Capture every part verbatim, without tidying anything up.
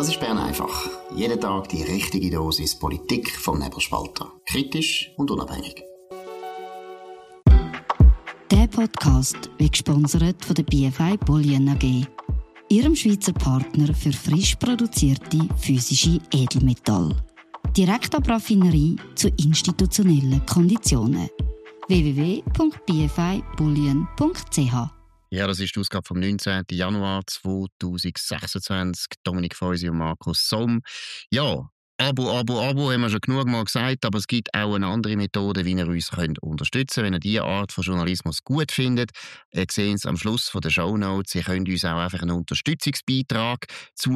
Das ist Bern einfach. Jeden Tag die richtige Dosis Politik vom Nebelspalter. Kritisch und unabhängig. Der Podcast wird gesponsert von der B F I Bullion A G, ihrem Schweizer Partner für frisch produzierte physische Edelmetalle. Direkt ab Raffinerie zu institutionellen Konditionen. w w w punkt b f i bullion punkt c h. Ja, das ist die Ausgabe vom neunzehnten Januar zweitausendsechsundzwanzig. Dominik Feusi und Markus Somm. Ja, Abo, Abo, Abo haben wir schon genug mal gesagt, aber es gibt auch eine andere Methode, wie ihr uns könnt unterstützen könnt. Wenn ihr diese Art von Journalismus gut findet, ihr seht es am Schluss der Shownotes, ihr könnt uns auch einfach einen Unterstützungsbeitrag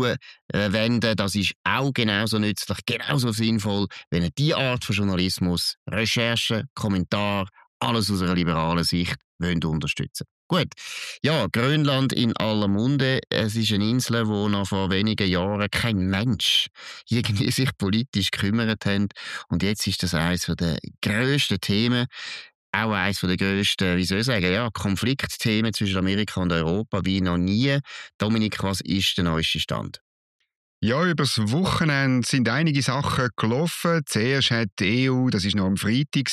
zuwenden. Das ist auch genauso nützlich, genauso sinnvoll, wenn ihr diese Art von Journalismus, Recherche, Kommentar, alles aus einer liberalen Sicht wollt unterstützen. Gut, ja, Grönland in aller Munde. Es ist eine Insel, wo noch vor wenigen Jahren kein Mensch irgendwie sich politisch gekümmert hat. Und jetzt ist das eines der grössten Themen, auch eines der grössten, wie soll ich sagen, ja, Konfliktthemen zwischen Amerika und Europa wie noch nie. Dominik, was ist der neueste Stand? Ja, übers Wochenende sind einige Sachen gelaufen. Zuerst hat die E U, das war noch am Freitag,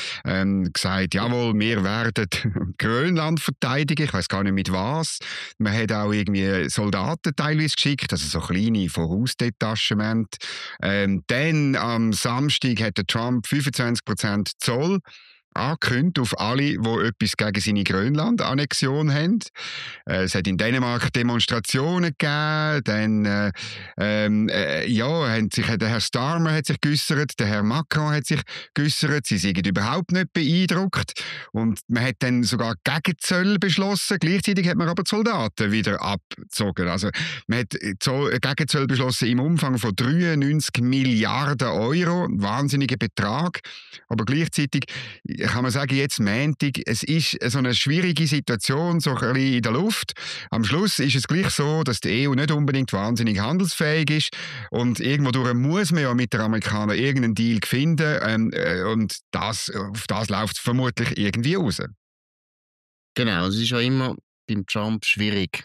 ähm, gesagt, jawohl, wir werden Grönland verteidigen. Ich weiss gar nicht mit was. Man hat auch irgendwie Soldaten teilweise geschickt, also so kleine Vorausdetachement. Ähm, dann am Samstag hat der Trump fünfundzwanzig Prozent Zoll angekündigt auf alle, die etwas gegen seine Grönland-Annexion haben. Äh, es hat in Dänemark Demonstrationen gegeben. Dann, äh, ähm, äh, ja, hat sich, der Herr Starmer hat sich geäussert, der Herr Macron hat sich geäussert. Sie sind überhaupt nicht beeindruckt. Und man hat dann sogar Gegenzölle beschlossen. Gleichzeitig hat man aber die Soldaten wieder abgezogen. Also man hat Gegenzölle beschlossen im Umfang von dreiundneunzig Milliarden Euro. Ein wahnsinniger Betrag. Aber gleichzeitig kann man sagen, jetzt Montag, es ist so eine schwierige Situation, so ein bisschen in der Luft. Am Schluss ist es gleich so, dass die E U nicht unbedingt wahnsinnig handelsfähig ist und irgendwo muss man ja mit den Amerikanern irgendeinen Deal finden ähm, äh, und das, auf das läuft es vermutlich irgendwie raus. Genau, es ist ja immer beim Trump schwierig,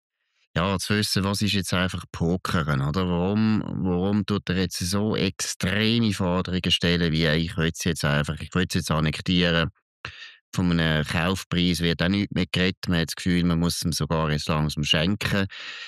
ja, zu wissen, was ist jetzt einfach Pokern, oder? Warum, warum tut er jetzt so extreme Forderungen stellen, wie ich will es jetzt einfach, ich will es jetzt annektieren. Von einem Kaufpreis wird auch nichts mehr geredet. Man hat das Gefühl, man muss ihm sogar jetzt langsam schenken.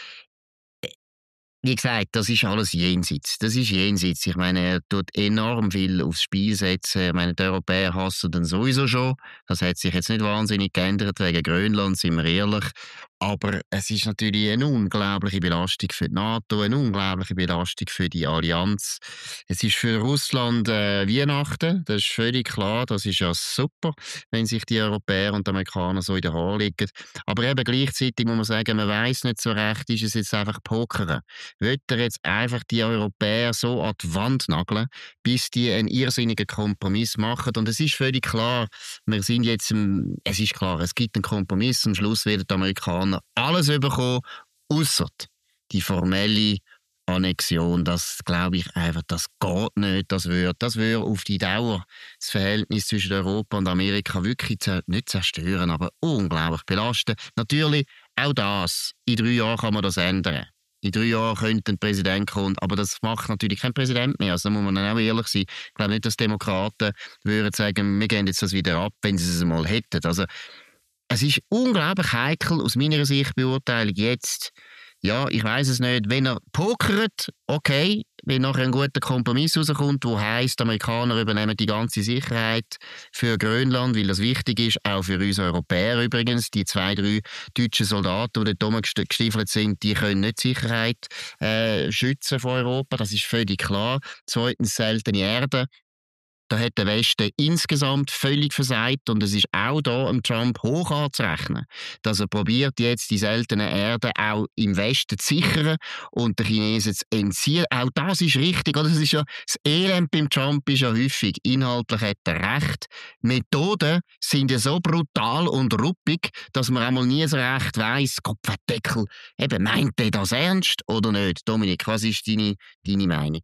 Wie gesagt, das ist alles jenseits. Das ist jenseits. Ich meine, er tut enorm viel aufs Spiel setzen. Ich meine, die Europäer hassen dann sowieso schon. Das hat sich jetzt nicht wahnsinnig geändert wegen Grönland, sind wir ehrlich. Aber es ist natürlich eine unglaubliche Belastung für die NATO, eine unglaubliche Belastung für die Allianz. Es ist für Russland äh, Weihnachten, das ist völlig klar. Das ist ja super, wenn sich die Europäer und die Amerikaner so in den Haaren liegen. Aber eben gleichzeitig muss man sagen, man weiss nicht so recht, ist es jetzt einfach Pokern. Will er jetzt einfach die Europäer so an die Wand nageln, bis die einen irrsinnigen Kompromiss machen? Und es ist völlig klar, wir sind jetzt, im, es ist klar, es gibt einen Kompromiss. Am Schluss werden die Amerikaner alles bekommen, ausser die formelle Annexion. Das glaube ich einfach, das geht nicht. Das würde, das würde auf die Dauer das Verhältnis zwischen Europa und Amerika wirklich nicht zerstören, aber unglaublich belasten. Natürlich, auch das, in drei Jahren kann man das ändern. In drei Jahren könnte ein Präsident kommen, aber das macht natürlich kein Präsident mehr. Also da muss man dann auch ehrlich sein. Ich glaube nicht, dass Demokraten würden sagen, wir gehen jetzt das wieder ab, wenn sie es einmal hätten. Also es ist unglaublich heikel aus meiner Sicht Beurteilung jetzt. Ja, ich weiss es nicht. Wenn er pokert, okay, wenn nachher ein guter Kompromiss rauskommt, der heisst, die Amerikaner übernehmen die ganze Sicherheit für Grönland, weil das wichtig ist, auch für uns Europäer übrigens. Die zwei, drei deutschen Soldaten, die dort gestiefelt sind, die können nicht die Sicherheit äh, schützen von Europa. Das ist völlig klar. Zweitens seltene Erde. Da hat der Westen insgesamt völlig versagt und es ist auch da am Trump hoch anzurechnen, dass er probiert jetzt die seltenen Erden auch im Westen zu sichern und den Chinesen zu entziehen. Auch das ist richtig. Oder? Das, ist ja, das Elend beim Trump ist ja häufig. Inhaltlich hat er recht. Methoden sind ja so brutal und ruppig, dass man einmal nie so recht weiss, Kopfdeckel, eben meint er das ernst oder nicht? Dominik, was ist deine, deine Meinung?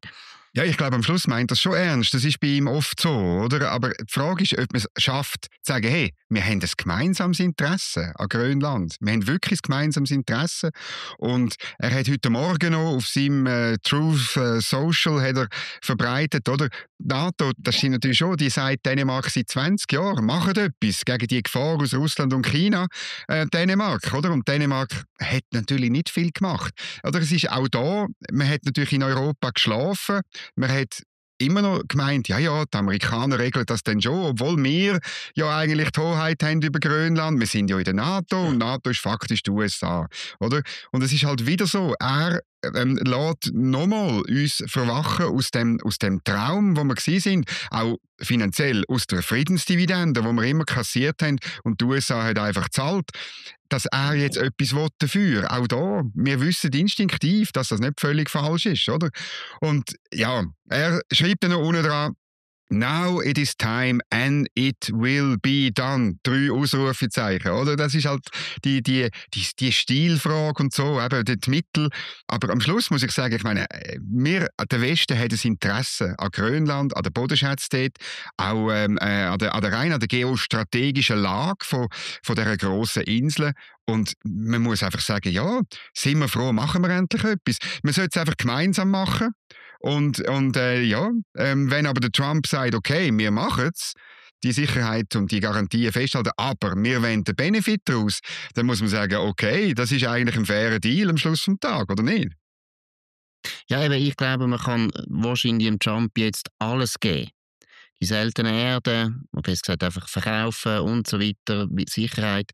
Ja, ich glaube, am Schluss meint das schon ernst. Das ist bei ihm oft so, oder? Aber die Frage ist, ob man es schafft, zu sagen, hey, wir haben ein gemeinsames Interesse an Grönland. Wir haben wirklich ein gemeinsames Interesse. Und er hat heute Morgen noch auf seinem äh, Truth äh, Social hat er verbreitet, oder? NATO, das sind natürlich schon, die sagt Dänemark seit zwanzig Jahren, macht etwas gegen die Gefahr aus Russland und China, äh, Dänemark, oder? Und Dänemark hat natürlich nicht viel gemacht. Oder es ist auch da, man hat natürlich in Europa geschlafen, man hat immer noch gemeint, ja, ja, die Amerikaner regeln das dann schon, obwohl wir ja eigentlich die Hoheit haben über Grönland. Wir sind ja in der NATO und NATO ist faktisch die U S A, oder? Und es ist halt wieder so, er ähm, lässt nochmal uns verwachen aus dem, aus dem Traum, wo wir gewesen sind, auch finanziell aus der Friedensdividende, die wir immer kassiert haben und die U S A hat einfach gezahlt, dass er jetzt etwas will dafür. Auch da, wir wissen instinktiv, dass das nicht völlig falsch ist, oder? Und ja, er schreibt dann noch unten dran, Now it is time and it will be done. Drei Ausrufezeichen, oder? Das ist halt die, die, die, die Stilfrage und so, eben die Mittel. Aber am Schluss muss ich sagen, ich meine, wir, der Westen hat ein Interesse an Grönland, an der Bodenschätze dort, auch ähm, äh, an, der, an der rein an der geostrategischen Lage von, von dieser grossen Insel. Und man muss einfach sagen, ja, sind wir froh, machen wir endlich etwas. Man sollte es einfach gemeinsam machen. Und, und äh, ja, ähm, wenn aber der Trump sagt, okay, wir machen es, die Sicherheit und die Garantien festhalten, aber wir wollen den Benefit daraus, dann muss man sagen, okay, das ist eigentlich ein fairer Deal am Schluss des Tages, oder nicht? Ja, eben, ich glaube, man kann wahrscheinlich dem Trump jetzt alles geben. Die seltenen Erden, man besser gesagt einfach verkaufen und so weiter, mit Sicherheit.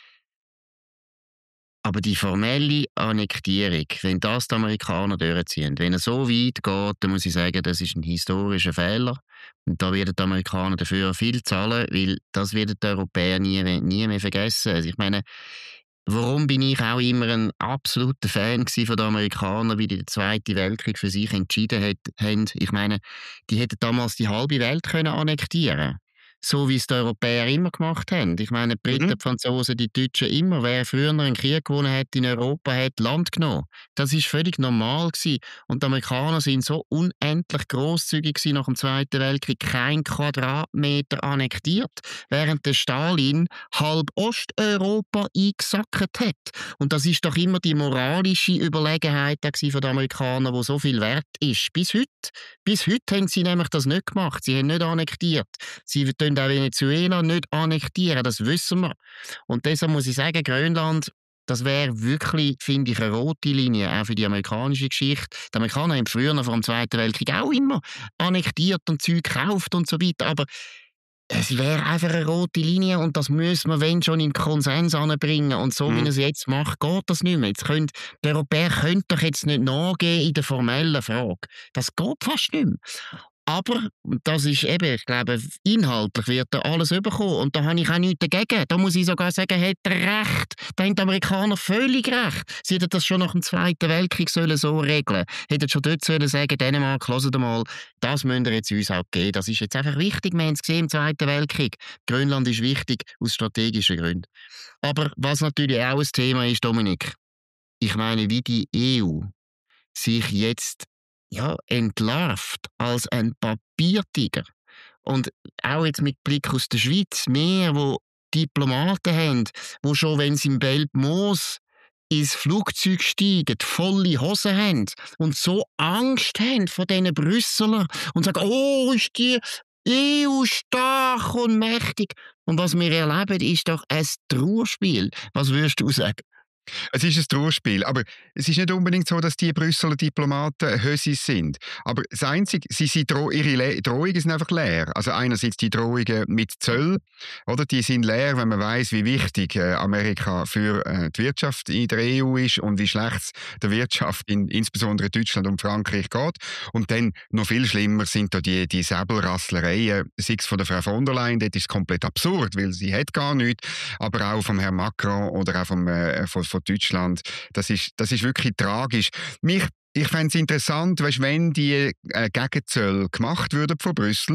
Aber die formelle Annektierung, wenn das die Amerikaner durchziehen, wenn er so weit geht, dann muss ich sagen, das ist ein historischer Fehler. Und da werden die Amerikaner dafür viel zahlen, weil das werden die Europäer nie, nie mehr vergessen. Also ich meine, warum bin ich auch immer ein absoluter Fan von den Amerikanern, wie die den Zweiten Weltkrieg für sich entschieden hat, haben? Ich meine, die hätten damals die halbe Welt können annektieren. So wie es die Europäer immer gemacht haben. Ich meine, die Briten, Mhm. die Franzosen, die Deutschen immer. Wer früher einen Krieg gewonnen hat in Europa, hat Land genommen. Das war völlig normal gewesen. Und die Amerikaner sind so unendlich grosszügig gewesen nach dem Zweiten Weltkrieg. Kein Quadratmeter annektiert, während der Stalin halb Osteuropa eingesackt hat. Und das ist doch immer die moralische Überlegenheit der Amerikaner, die so viel wert ist. Bis heute. Bis heute haben sie nämlich das nicht gemacht. Sie haben nicht annektiert. Sie tun auch Venezuela nicht annektieren, das wissen wir. Und deshalb muss ich sagen, Grönland, das wäre wirklich, finde ich, eine rote Linie, auch für die amerikanische Geschichte. Die Amerikaner haben früher, vor dem Zweiten Weltkrieg, auch immer annektiert und Zeug gekauft und so weiter, aber es wäre einfach eine rote Linie und das müssen wir, wenn schon, in Konsens anbringen. Und so, Mhm. wie er es jetzt macht, geht das nicht mehr. Jetzt könnt, die Europäer können doch jetzt nicht nachgeben in der formellen Frage. Das geht fast nicht mehr. Aber das ist eben, ich glaube, inhaltlich wird er alles bekommen. Und da habe ich auch nichts dagegen. Da muss ich sogar sagen, hat er recht. Da haben die Amerikaner völlig recht. Sie hätten das schon nach dem Zweiten Weltkrieg sollen so regeln. Hätten schon dort sollen sagen, Dänemark, hört mal, das müsst ihr jetzt uns auch geben. Das ist jetzt einfach wichtig. Wir haben es gesehen im Zweiten Weltkrieg. Grönland ist wichtig aus strategischen Gründen. Aber was natürlich auch ein Thema ist, Dominik, ich meine, wie die E U sich jetzt ja, entlarvt als ein Papiertiger. Und auch jetzt mit Blick aus der Schweiz, mehr, wo Diplomaten haben, wo schon, wenn sie im Belpmoos ins Flugzeug steigen, volle Hosen haben und so Angst haben vor diesen Brüsseler und sagen, oh, ist die E U stark und mächtig. Und was wir erleben, ist doch ein Trauerspiel. Was würdest du sagen? Es ist ein Trauerspiel, aber es ist nicht unbedingt so, dass die Brüsseler Diplomaten Hösis sind. Aber das Einzige, sie, sie dro ihre Le Drohungen sind einfach leer. Also einerseits die Drohungen mit Zöll, oder? Die sind leer, wenn man weiß, wie wichtig äh, Amerika für äh, die Wirtschaft in der E U ist und wie schlecht es der Wirtschaft in insbesondere Deutschland und Frankreich geht. Und dann noch viel schlimmer sind da die, die Säbelrasslereien, sei es von der Frau von der Leyen, das ist komplett absurd, weil sie hat gar nichts, aber auch vom Herrn Macron oder auch vom, äh, von, von Deutschland. Das ist, das ist wirklich tragisch. Mich, ich fände es interessant, weißt, wenn die äh, Gegenzölle gemacht würden von Brüssel,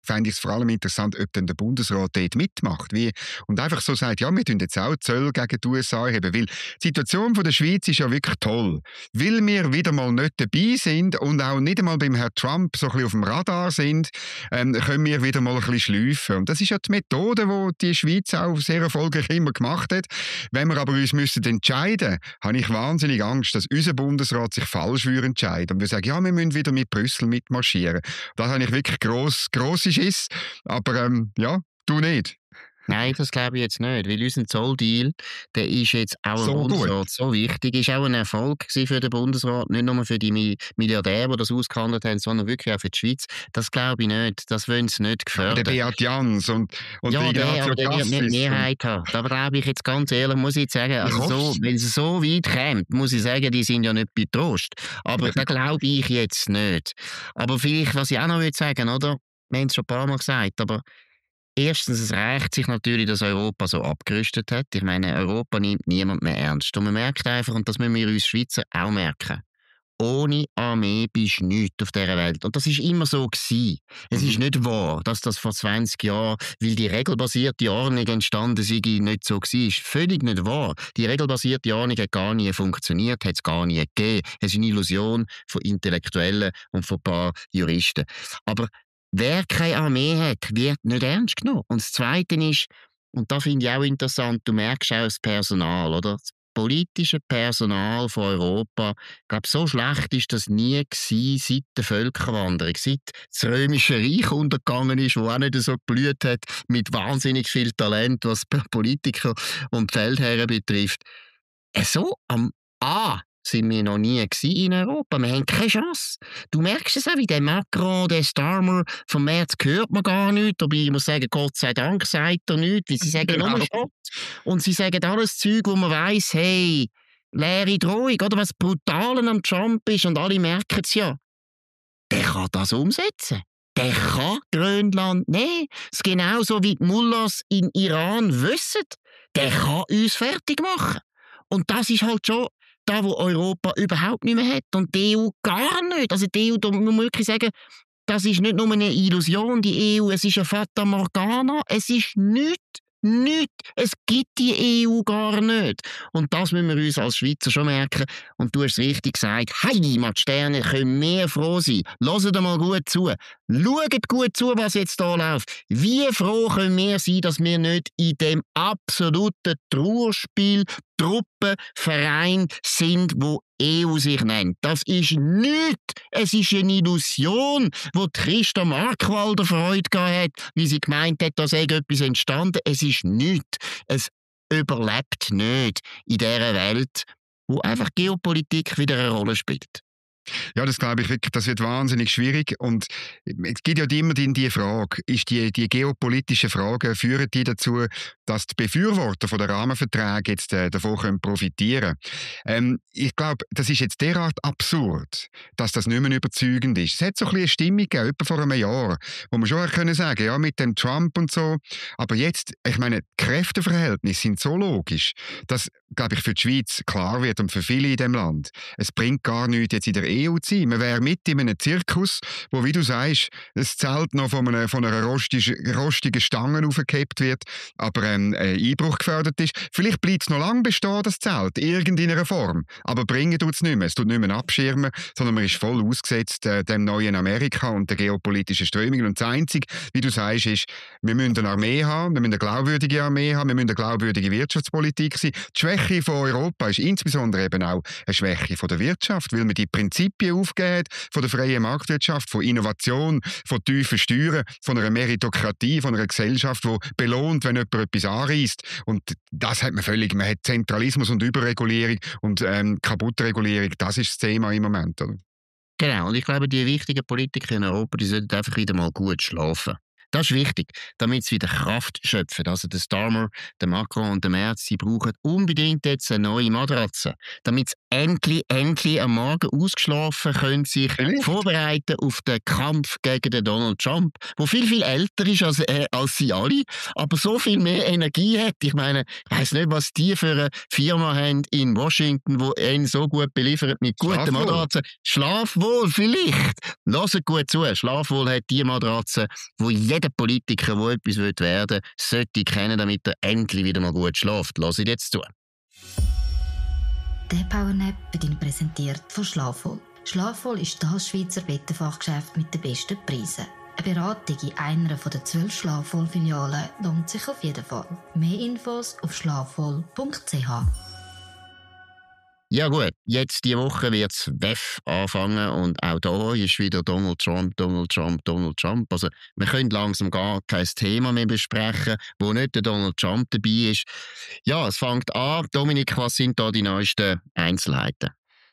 fände ich es vor allem interessant, ob dann der Bundesrat dort mitmacht. Wie, und einfach so sagt, ja, wir tun jetzt auch Zölle gegen die U S A erheben. Weil die Situation von der Schweiz ist ja wirklich toll. Weil wir wieder mal nicht dabei sind und auch nicht einmal beim Herrn Trump so ein bisschen auf dem Radar sind, ähm, können wir wieder mal ein bisschen schleifen. Und das ist ja die Methode, die die Schweiz auch sehr erfolgreich immer gemacht hat. Wenn wir aber uns müssen entscheiden, habe ich wahnsinnig Angst, dass unser Bundesrat sich falsch würde entscheiden und wir sagen, ja, wir müssen wieder mit Brüssel mitmarschieren. Da habe ich wirklich gross, grosse Schiss, aber ähm, ja, du nicht. Nein, das glaube ich jetzt nicht, weil unser Zolldeal, der ist jetzt auch So im Bundesrat gut. so wichtig, ist auch ein Erfolg gewesen für den Bundesrat, nicht nur für die Mi- Milliardäre, die das ausgehandelt haben, sondern wirklich auch für die Schweiz. Das glaube ich nicht, das wollen sie nicht Der gefördern. Beat Jans und, und Ja, der der, Ignazio aber der wird Cassis. nicht und- Mehrheit haben. Da glaube ich jetzt ganz ehrlich, muss ich jetzt sagen, also so, hoff's. wenn es so weit kommt, muss ich sagen, die sind ja nicht bei Trost. Aber da glaube ich jetzt nicht. Aber vielleicht, was ich auch noch würde sagen, oder? Wir haben es schon ein paar Mal gesagt, aber erstens, es rächt sich natürlich, dass Europa so abgerüstet hat. Ich meine, Europa nimmt niemand mehr ernst. Und man merkt einfach, und das müssen wir uns Schweizer auch merken, ohne Armee bist du nichts auf dieser Welt. Und das ist immer so gewesen. Es ist nicht wahr, dass das vor zwanzig Jahren, weil die regelbasierte Ordnung entstanden sei, nicht so war. Ist völlig nicht wahr. Die regelbasierte Ordnung hat gar nie funktioniert, hat es gar nie gegeben. Es ist eine Illusion von Intellektuellen und von ein paar Juristen. Aber wer keine Armee hat, wird nicht ernst genommen. Und das Zweite ist, und da finde ich auch interessant, du merkst auch das Personal, oder? Das politische Personal von Europa, ich glaube, so schlecht ist das nie gewesen seit der Völkerwanderung, seit das Römische Reich untergegangen ist, wo auch nicht so geblüht hat, mit wahnsinnig viel Talent, was Politiker und Feldherren betrifft. Äh, So am A sind wir noch nie gewesen in Europa. Wir haben keine Chance. Du merkst es auch, wie der Macron, der Starmer, vom März hört man gar nichts. Aber ich muss sagen, Gott sei Dank sagt er nichts, weil sie sagen Genau. nur Schrott. Und sie sagen alles Zeug, wo man weiss, hey, leere Drohung, oder was Brutale am Trump ist, und alle merken es ja. Der kann das umsetzen. Der kann Grönland nehmen. Es ist genauso wie die Mullahs in Iran wissen. Der kann uns fertig machen. Und das ist halt schon da, wo Europa überhaupt nicht mehr hat. Und die E U gar nicht. Also die E U, da muss man wirklich sagen, das ist nicht nur eine Illusion, die E U, es ist eine Fata Morgana, es ist nichts. Nichts. Es gibt die E U gar nicht. Und das müssen wir uns als Schweizer schon merken. Und du hast es richtig gesagt, Heimatsterne können wir froh sein. Hört mal gut zu. Schaut gut zu, was jetzt hier läuft. Wie froh können wir sein, dass wir nicht in dem absoluten Trauerspiel Truppenverein sind, wo E U sich nennt. Das ist nichts. Es ist eine Illusion, wo die Christa Markwalder Freude gehabt hat, wie sie gemeint hat, da sei etwas entstanden. Es ist nichts. Es überlebt nicht in dieser Welt, wo einfach Geopolitik wieder eine Rolle spielt. Ja, das glaube ich wirklich, das wird wahnsinnig schwierig. Und es gibt ja immer die, die Frage, ist die, die geopolitischen Fragen, führen die dazu, dass die Befürworter von der Rahmenverträge jetzt äh, davon können profitieren können? Ähm, ich glaube, das ist jetzt derart absurd, dass das nicht mehr überzeugend ist. Es hat so ein bisschen eine Stimmung gegeben, etwa vor einem Jahr, wo man schon können sagen, ja, mit dem Trump und so. Aber jetzt, ich meine, die Kräfteverhältnisse sind so logisch, dass, glaube ich, für die Schweiz klar wird und für viele in dem Land, es bringt gar nichts, jetzt in der E U zu sein. Man wäre mit in einem Zirkus, wo, wie du sagst, das Zelt noch von einer, von einer rostigen, rostigen Stange aufgehebt wird, aber ähm, ein Einbruch gefördert ist. Vielleicht bleibt es noch lange bestehen, das Zelt, irgendeiner Form. Aber bringen tut es nicht mehr. Es tut nicht mehr abschirmen, sondern man ist voll ausgesetzt äh, dem neuen Amerika und der geopolitischen Strömungen. Und das Einzige, wie du sagst, ist, wir müssen eine Armee haben, wir müssen eine glaubwürdige Armee haben, wir müssen eine glaubwürdige Wirtschaftspolitik sein. Die Schwäche von Europa ist insbesondere eben auch eine Schwäche von der Wirtschaft, weil man die Prinzipien aufgeht von der freien Marktwirtschaft, von Innovation, von tiefen Steuern, von einer Meritokratie, von einer Gesellschaft, die belohnt, wenn jemand etwas anreisst. Und das hat man völlig. Man hat Zentralismus und Überregulierung und ähm, Kaputtregulierung. Das ist das Thema im Moment. Oder? Genau, und ich glaube, die wichtigen Politiker in Europa, die sollten einfach wieder mal gut schlafen. Das ist wichtig, damit sie wieder Kraft schöpfen. Also der Starmer, der Macron und der Merz, sie brauchen unbedingt jetzt eine neue Matratze, damit sie endlich, endlich am Morgen ausgeschlafen können, sich Vielleicht. vorbereiten auf den Kampf gegen den Donald Trump, der viel, viel älter ist als, äh, als sie alle, aber so viel mehr Energie hat. Ich meine, ich weiss nicht, was die für eine Firma haben in Washington, die ihn so gut beliefert mit guten Schlafwohl. Matratzen. Schlafwohl vielleicht. Hört gut zu. Schlafwohl hat die Matratze, wo jeder Politiker, der etwas werden will, sollte kennen, damit er endlich wieder mal gut schläft. Hört jetzt zu. Der Powernap wird Ihnen präsentiert von Schlafwohl. Schlafwohl ist das Schweizer Bettenfachgeschäft mit den besten Preisen. Eine Beratung in einer der zwölf Schlafwohl-Filialen lohnt sich auf jeden Fall. Mehr Infos auf schlafwohl punkt c h. Ja gut, jetzt diese Woche wird das W E F anfangen und auch da ist wieder Donald Trump, Donald Trump, Donald Trump. Also wir können langsam gar kein Thema mehr besprechen, wo nicht der Donald Trump dabei ist. Ja, es fängt an. Dominik, was sind da die neuesten Einzelheiten?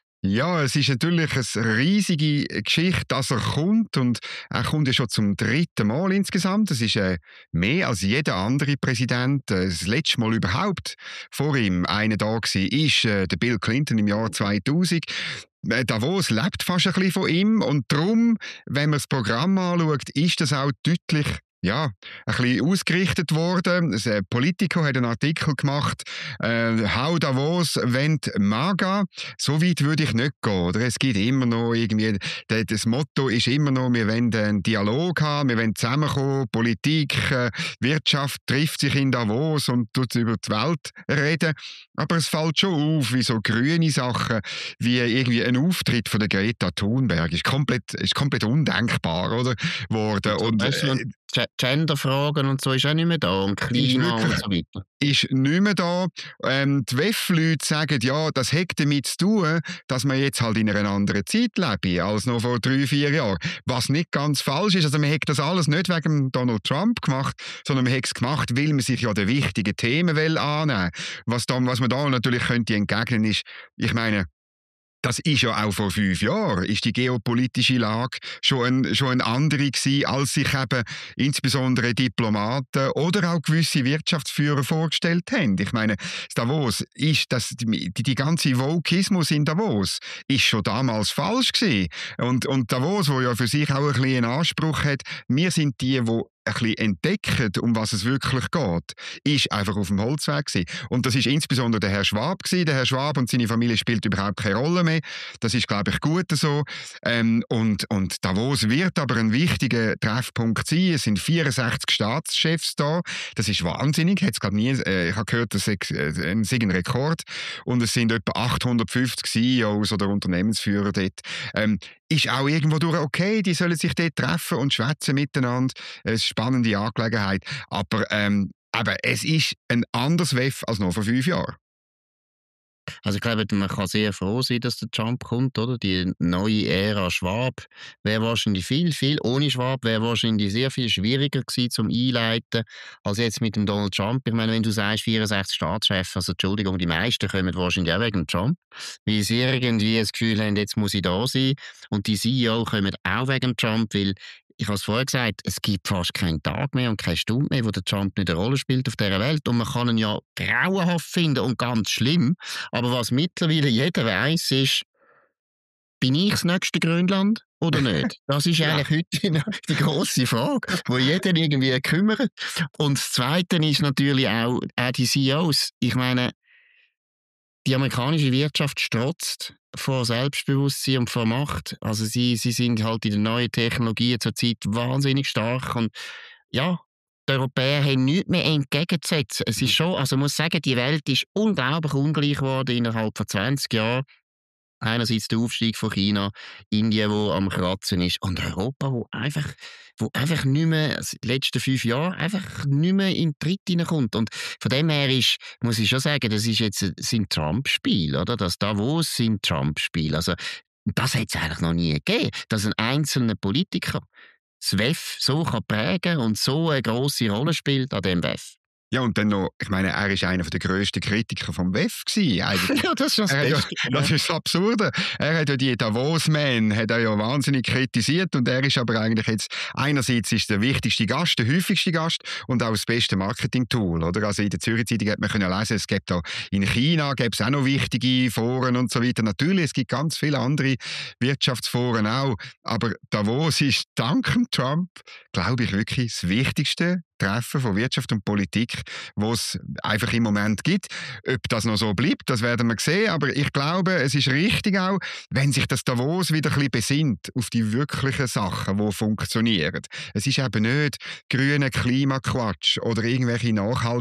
Ja, es ist natürlich eine riesige Geschichte, dass er kommt. Und er kommt ja schon zum dritten Mal insgesamt. Das ist äh, mehr als jeder andere Präsident. Äh, das letzte Mal überhaupt vor ihm einer da war, ist äh, der Bill Clinton im Jahr zweitausend. Äh, Davos lebt fast ein bisschen von ihm. Und darum, wenn man das Programm anschaut, ist das auch deutlich ja, ein bisschen ausgerichtet worden. Das äh, Politico hat einen Artikel gemacht, äh, «How Davos went MAGA». So weit würde ich nicht gehen. Oder? Es gibt immer noch irgendwie, das Motto ist immer noch, wir wollen einen Dialog haben, wir wollen zusammenkommen, Politik, äh, Wirtschaft trifft sich in Davos und tut über die Welt reden. Aber es fällt schon auf, wie so grüne Sachen, wie irgendwie ein Auftritt von der Greta Thunberg ist komplett, ist komplett undenkbar, oder? Worden. Und, äh, Genderfragen und so ist auch nicht mehr da und Klima und so weiter. Ist nicht mehr da. Ähm, die W E F-Leute sagen, ja, das hat damit zu tun, dass man jetzt halt in einer anderen Zeit lebe als noch vor drei, vier Jahren. Was nicht ganz falsch ist. Also man hat das alles nicht wegen Donald Trump gemacht, sondern man hat es gemacht, weil man sich ja den wichtigen Themen will annehmen. Was, da, was man da natürlich könnte entgegnen ist, ich meine, das ist ja auch vor fünf Jahren, ist die geopolitische Lage schon, ein, schon eine andere gewesen, als sich eben insbesondere Diplomaten oder auch gewisse Wirtschaftsführer vorgestellt haben. Ich meine, Davos ist, das, die, die ganze Wokismus in Davos ist schon damals falsch gewesen. Und, und Davos, wo ja für sich auch ein bisschen einen Anspruch hat, wir sind die, die ein bisschen entdecken, um was es wirklich geht, ist einfach auf dem Holzweg gewesen. Und das ist insbesondere der Herr Schwab gewesen. Der Herr Schwab und seine Familie spielt überhaupt keine Rolle mehr. Das ist, glaube ich, gut so. Ähm, und, und Davos wird aber ein wichtiger Treffpunkt sein. Es sind vierundsechzig Staatschefs da. Das ist wahnsinnig. Hat's, glaub, nie, äh, ich habe gehört, das ist äh, ein, ein Rekord. Und es sind etwa achthundertfünfzig C E Os oder Unternehmensführer dort. Ähm, ist auch irgendwo durch okay, die sollen sich dort treffen und schwätzen miteinander. Es ist eine spannende Angelegenheit. Aber ähm, eben, es ist ein anderes W E F als noch vor fünf Jahren. Also ich glaube, man kann sehr froh sein, dass der Trump kommt, oder? Die neue Ära Schwab wäre wahrscheinlich viel, viel ohne Schwab wäre wahrscheinlich sehr viel schwieriger gewesen zum Einleiten als jetzt mit dem Donald Trump. Ich meine, wenn du sagst vierundsechzig Staatschefs, also Entschuldigung, die meisten kommen wahrscheinlich auch wegen Trump, weil sie irgendwie das Gefühl haben, jetzt muss ich da sein. Und die C E O kommen auch wegen Trump, weil ich habe es vorher gesagt, es gibt fast keinen Tag mehr und keine Stunde mehr, wo der Trump nicht eine Rolle spielt auf dieser Welt. Und man kann ihn ja grauenhaft finden und ganz schlimm. Aber was mittlerweile jeder weiss, ist, bin ich das nächste Grönland oder nicht? Das ist Ja. eigentlich heute die grosse Frage, wo jeder irgendwie kümmert. Und das Zweite ist natürlich auch, auch die C E Os. Ich meine, die amerikanische Wirtschaft strotzt vor Selbstbewusstsein und vor Macht. Also sie, sie sind halt in den neuen Technologien zurzeit wahnsinnig stark und ja, die Europäer haben nichts mehr entgegenzusetzen. Es ist schon, also man muss sagen, die Welt ist unglaublich ungleich geworden innerhalb von zwanzig Jahren. Einerseits der Aufstieg von China, Indien, wo am Kratzen ist, und Europa, wo einfach, wo einfach nicht mehr, also die letzten fünf Jahre, einfach nicht mehr in den Tritt hineinkommt. Und von dem her ist, muss ich schon sagen, das ist jetzt ein, sind Trump-Spiel, oder? Das Davos sind Trump-Spiel. Also, das hat es eigentlich noch nie gegeben, dass ein einzelner Politiker das W E F so kann prägen und so eine grosse Rolle spielt an dem W E F. Ja, und dann noch, ich meine, er war einer der grössten Kritiker vom W E F gewesen, eigentlich. Ja, das ist das Er hat Beste. ja, das ist das Absurde. Er hat ja die Davos-Man hat er ja wahnsinnig kritisiert und er ist aber eigentlich jetzt, einerseits ist der wichtigste Gast, der häufigste Gast und auch das beste Marketing-Tool, oder? Also in der Zürcher Zeitung hat man können lesen, es gibt auch in China gäbe es auch noch wichtige Foren und so weiter. Natürlich, es gibt ganz viele andere Wirtschaftsforen auch, aber Davos ist dank dem Trump, glaube ich, wirklich das wichtigste Treffen von Wirtschaft und Politik, wo es einfach im Moment gibt. Ob das noch so bleibt, das werden wir sehen. Aber ich glaube, es ist richtig auch, wenn sich das Davos wieder ein bisschen besinnt auf die wirklichen Sachen, die funktionieren. Es ist eben nicht grüner Klimaquatsch oder irgendwelche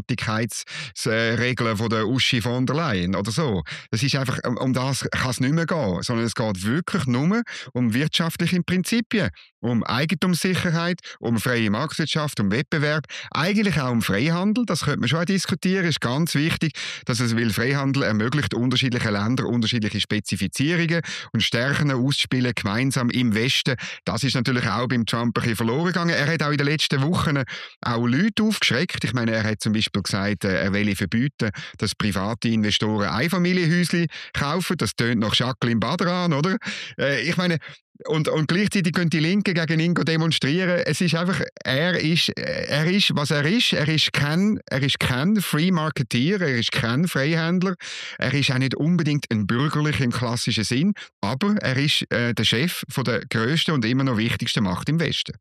Nachhaltigkeitsregeln von der Uschi von der Leyen oder so. Das ist einfach, um das kann es nicht mehr gehen, sondern es geht wirklich nur um wirtschaftliche Prinzipien, um Eigentumssicherheit, um freie Marktwirtschaft, um Wettbewerb, eigentlich auch um Freihandel, das könnte man schon auch diskutieren, ist ganz wichtig, dass es will Freihandel ermöglicht, unterschiedliche Länder unterschiedliche Spezifizierungen und Stärken auszuspielen, gemeinsam im Westen. Das ist natürlich auch beim Trump ein bisschen verloren gegangen. Er hat auch in den letzten Wochen auch Leute aufgeschreckt. Ich meine, er hat zum Beispiel gesagt, er will verbieten, dass private Investoren Einfamilienhäuschen kaufen. Das tönt nach Jacqueline Badran, oder? Ich meine, Und, und gleichzeitig können die Linken gegen ihn demonstrieren. Es ist einfach, er ist, er ist, was er ist. Er ist kein, er ist kein Free Marketeer, er ist kein Freihändler. Er ist auch nicht unbedingt ein Bürgerlicher im klassischen Sinn, aber er ist äh, der Chef von der grössten und immer noch wichtigsten Macht im Westen.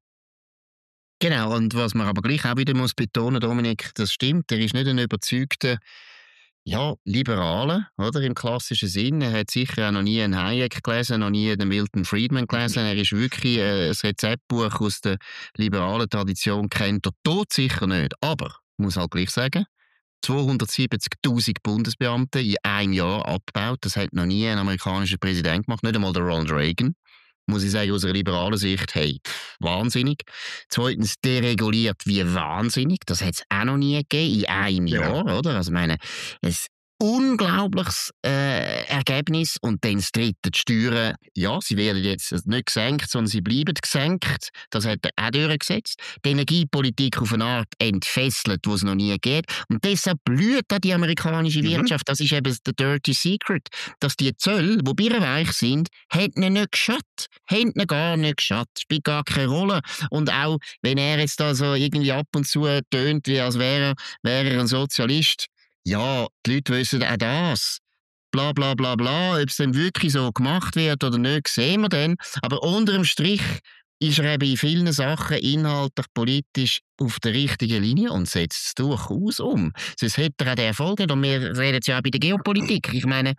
Genau, und was man aber gleich auch wieder muss betonen, Dominik, das stimmt, er ist nicht ein überzeugter ja, Liberale, oder, im klassischen Sinn. Er hat sicher auch noch nie einen Hayek gelesen, noch nie den Milton Friedman gelesen. Er ist wirklich äh, ein Rezeptbuch aus der liberalen Tradition, kennt er tot sicher nicht. Aber, ich muss halt gleich sagen, zweihundertsiebzigtausend Bundesbeamte in einem Jahr abgebaut, das hat noch nie ein amerikanischer Präsident gemacht, nicht einmal der Ronald Reagan. Muss ich sagen, aus einer liberalen Sicht, hey, wahnsinnig. Zweitens, dereguliert wie wahnsinnig. Das hat es auch noch nie gegeben, in einem Jahr, ja. Oder? Also, ich meine, ein unglaubliches äh, Ergebnis. Und dann das dritte, die Steuern, ja, sie werden jetzt nicht gesenkt, sondern sie bleiben gesenkt. Das hat er auch durchgesetzt. Die Energiepolitik auf eine Art entfesselt, die es noch nie geht. Und deshalb blüht da die amerikanische Wirtschaft. Mhm. Das ist eben der Dirty Secret. Dass die Zölle, die birrenweich sind, hätten ihn nicht geschadet. Hätten ihn gar nicht geschadet. Spielt gar keine Rolle. Und auch, wenn er jetzt da so irgendwie ab und zu tönt, wie als wäre, wäre er ein Sozialist, ja, die Leute wissen auch das. Bla bla bla bla. Ob es dann wirklich so gemacht wird oder nicht, sehen wir dann. Aber unter dem Strich ist er eben in vielen Sachen inhaltlich, politisch auf der richtigen Linie und setzt es durchaus um. Sonst hätte er auch den Erfolg nicht. Und wir reden jetzt ja auch bei der Geopolitik. Ich meine,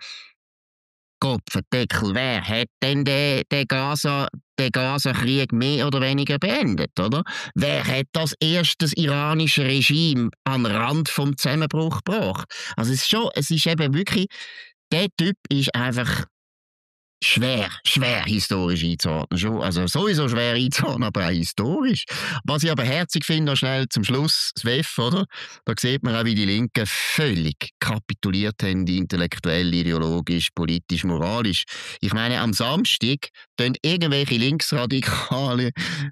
Kopfendeckel, wer hat denn den, den Gaza, den Gaza-Krieg mehr oder weniger beendet, oder? Wer hat das erste das iranische Regime an den Rand vom Zusammenbruch gebracht? Also es ist schon, es ist eben wirklich, der Typ ist einfach schwer, schwer historisch einzuordnen. Schon, also sowieso schwer einzuordnen, aber auch historisch. Was ich aber herzig finde, noch schnell zum Schluss, das W E F, oder? Da sieht man auch, wie die Linken völlig kapituliert haben, intellektuell, ideologisch, politisch, moralisch. Ich meine, am Samstag tun irgendwelche Linksradikale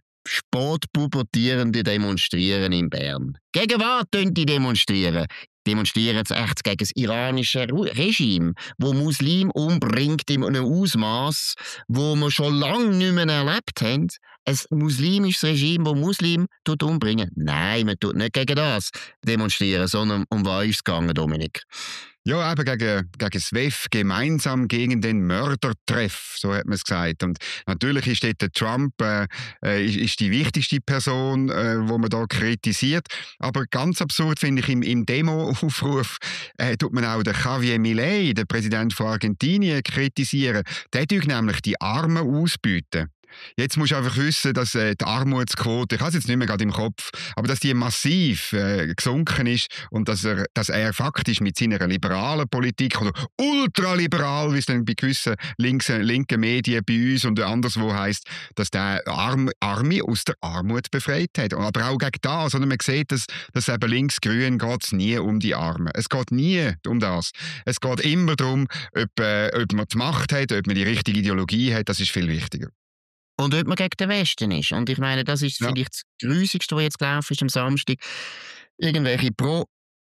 Sportpubertierende demonstrieren in Bern. Gegen was tun die demonstrieren? Demonstrieren sie echt gegen das iranische Regime, das Muslime umbringt in einem Ausmaß, wo wir schon lange nicht mehr erlebt haben. Ein muslimisches Regime, das Muslime umbringen. Nein, man tut nicht gegen das demonstrieren, sondern um was ist es gegangen, Dominik? Ja, eben gegen, gegen das W E F, gemeinsam gegen den Mördertreff, so hat man es gesagt. Und natürlich ist dort der Trump äh, ist, ist die wichtigste Person, äh, wo man da kritisiert. Aber ganz absurd finde ich, im, im Demo-Aufruf äh, tut man auch den Javier Milei, den Präsident von Argentinien, kritisieren. Der tut nämlich die Armen ausbeuten. Jetzt musst du einfach wissen, dass äh, die Armutsquote, ich habe es jetzt nicht mehr gerade im Kopf, aber dass die massiv äh, gesunken ist und dass er, dass er faktisch mit seiner liberalen Politik oder ultraliberal, wie es dann bei gewissen links, linken Medien bei uns und anderswo heisst, dass der Arm, Arme aus der Armut befreit hat. Aber auch gegen das, sondern man sieht, dass, dass eben links-grün geht es nie um die Armen. Es geht nie um das. Es geht immer darum, ob, äh, ob man die Macht hat, ob man die richtige Ideologie hat, das ist viel wichtiger. Und ob man gegen den Westen ist. Und ich meine, das ist ja vielleicht das Grusigste, was jetzt gelaufen ist am Samstag. Irgendwelche Pro-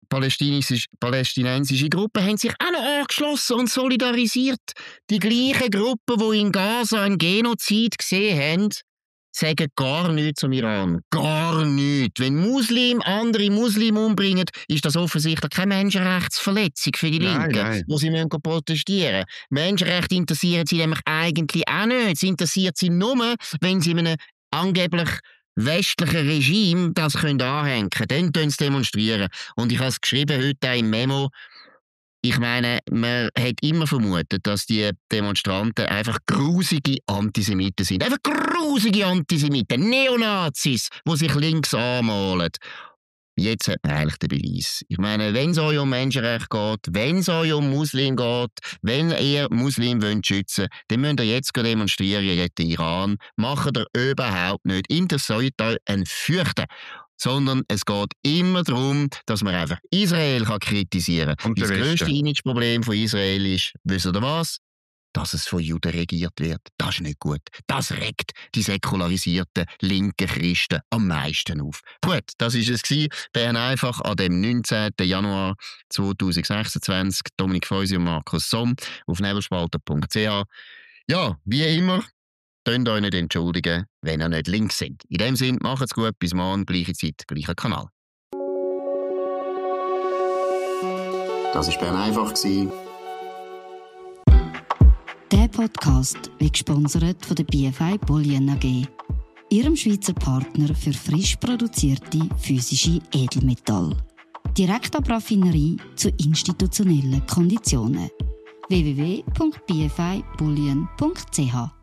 palästinensische, palästinensische Gruppen haben sich auch noch angeschlossen und solidarisiert. Die gleichen Gruppen, die in Gaza einen Genozid gesehen haben, sagen gar nichts zum Iran. Gar nichts. Wenn Muslim andere Muslime umbringen, ist das offensichtlich keine Menschenrechtsverletzung für die Nein, Linken, nein. wo sie müssen protestieren. Menschenrechte interessieren sie nämlich eigentlich auch nicht. Es interessiert sie nur, wenn sie einem angeblich westlichen Regime das können anhängen können. Dann tun sie demonstrieren. Und ich habe es geschrieben heute auch im Memo. Ich meine, man hat immer vermutet, dass die Demonstranten einfach grusige Antisemiten sind. Einfach grusige Antisemiten, Neonazis, die sich links anmalen. Jetzt hat man eigentlich den Beweis. Ich meine, wenn es euch um Menschenrechte geht, wenn es euch um Muslim geht, wenn ihr Muslim wollt schützen, dann müsst ihr jetzt demonstrieren gegen den Iran. Macht ihr überhaupt nicht. Interessiert euch ein Fürchten. Sondern es geht immer darum, dass man einfach Israel kann kritisieren kann. Und Das der grösste Westen. Imageproblem von Israel ist, wisst ihr was? Dass es von Juden regiert wird. Das ist nicht gut. Das regt die säkularisierten linken Christen am meisten auf. Gut, das war es gewesen. Bern einfach an dem neunzehnten Januar zweitausendsechsundzwanzig. Dominik Feusi und Markus Somm auf nebelspalter punkt c h. Ja, wie immer, könnt euch nicht entschuldigen, wenn ihr nicht links sind. In dem Sinne, macht's gut, bis morgen, gleiche Zeit, gleicher Kanal. Das war Bern einfach. Der Podcast wird gesponsert von der B F I Bollion A G, ihrem Schweizer Partner für frisch produzierte physische Edelmetalle. Direkt ab Raffinerie zu institutionellen Konditionen. w w w punkt b f i bullion punkt c h